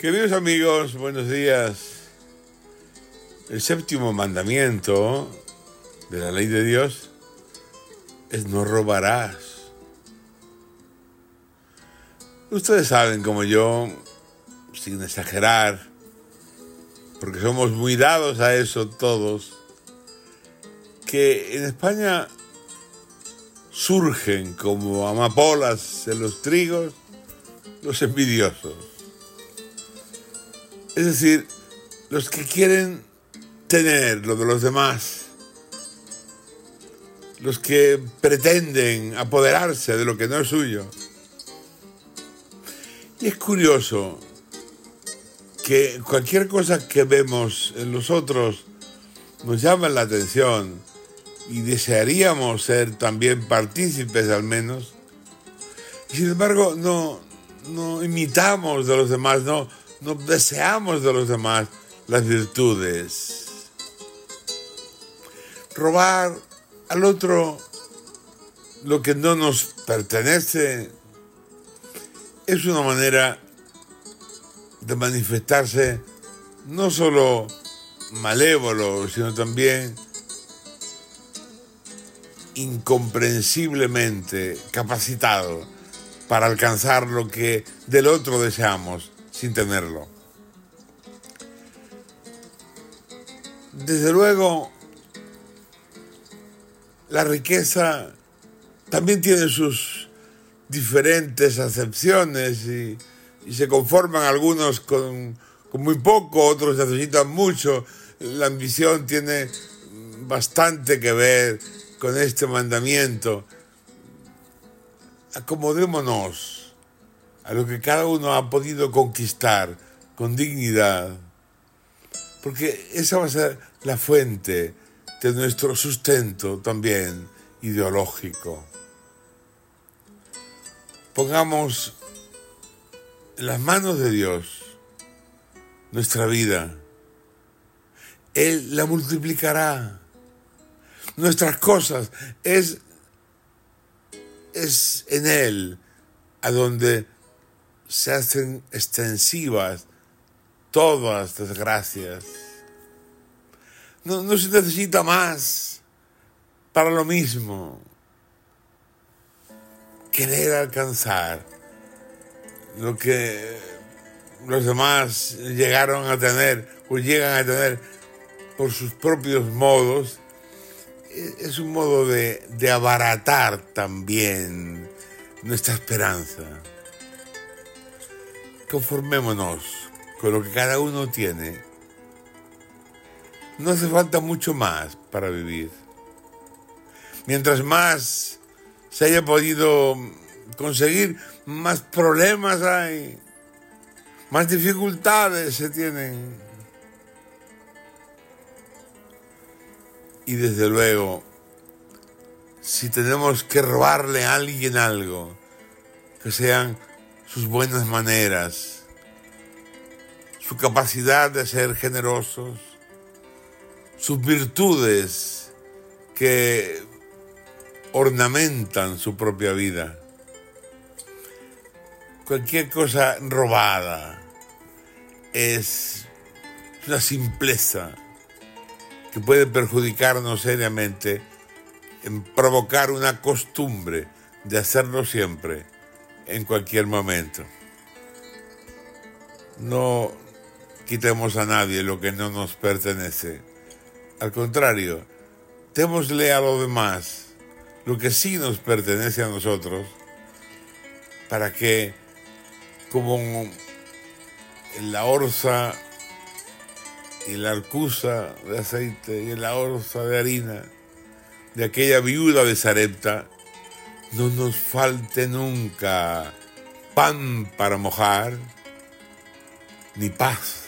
Queridos amigos, buenos días. El séptimo mandamiento de la ley de Dios es no robarás. Ustedes saben, como yo, sin exagerar, porque somos muy dados a eso todos, que en España surgen como amapolas en los trigos los envidiosos. Es decir, los que quieren tener lo de los demás, los que pretenden apoderarse de lo que no es suyo. Y es curioso que cualquier cosa que vemos en los otros nos llama la atención y desearíamos ser también partícipes al menos. Y sin embargo no imitamos de los demás, no deseamos de los demás las virtudes. Robar al otro lo que no nos pertenece es una manera de manifestarse no solo malévolo, sino también incomprensiblemente capacitado para alcanzar lo que del otro deseamos sin tenerlo. Desde luego, la riqueza también tiene sus diferentes acepciones y se conforman algunos con muy poco, otros necesitan mucho. La ambición tiene bastante que ver con este mandamiento. Acomodémonos a lo que cada uno ha podido conquistar con dignidad, porque esa va a ser la fuente de nuestro sustento también ideológico. Pongamos en las manos de Dios nuestra vida. Él la multiplicará. Nuestras cosas es en Él a donde se hacen extensivas todas las gracias. No se necesita más para lo mismo. Querer alcanzar lo que los demás llegaron a tener o llegan a tener por sus propios modos, es un modo de abaratar también nuestra esperanza. Conformémonos con lo que cada uno tiene. No hace falta mucho más para vivir. Mientras más se haya podido conseguir, más problemas hay, más dificultades se tienen. Y desde luego, si tenemos que robarle a alguien algo, que sean sus buenas maneras, su capacidad de ser generosos, sus virtudes que ornamentan su propia vida. Cualquier cosa robada es una simpleza que puede perjudicarnos seriamente en provocar una costumbre de hacerlo siempre, en cualquier momento. No quitemos a nadie lo que no nos pertenece. Al contrario, démosle a los demás lo que sí nos pertenece a nosotros, para que, como en la orza y la arcusa de aceite y en la orza de harina de aquella viuda de Sarepta, no nos falte nunca pan para mojar, ni paz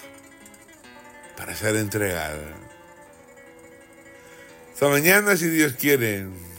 para ser entregada. Hasta mañana, si Dios quiere.